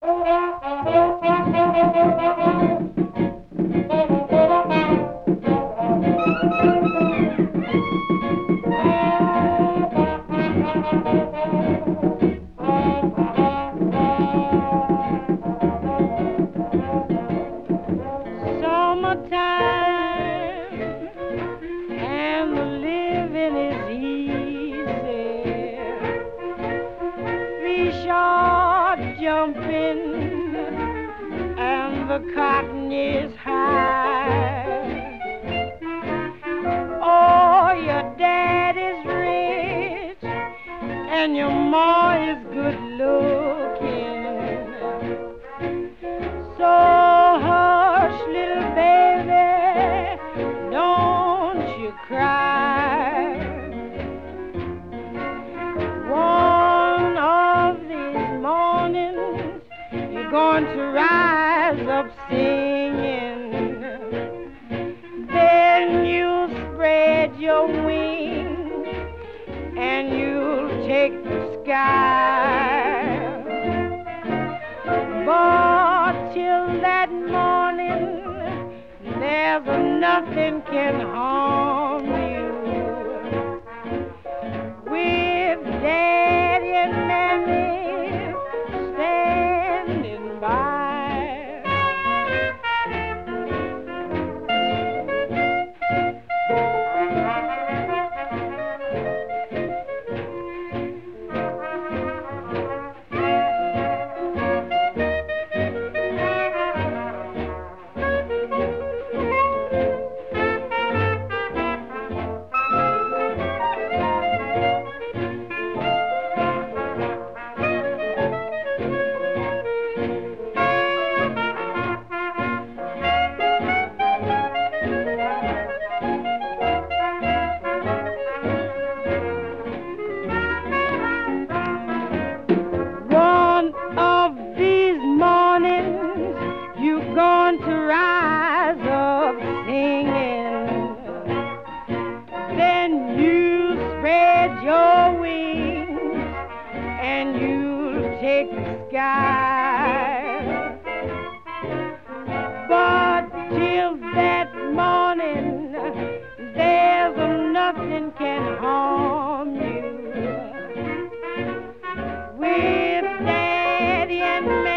Summertime and the living is easy. Fish are jumping and the cotton is high. Oh, your dad is rich and your ma is good looking. So hush, little baby, don't you cry. One of these mornings you're going to rise up singing. Then you'll spread your wings and you'll take the sky. But till that morning, there's nothing can harm you. With Daddy and Mammy standing by. One of these mornings you're going to rise up singing. Then you spread your wings and you'll take the sky. But till that morning, there's nothing can harm you. With Daddy and Mammy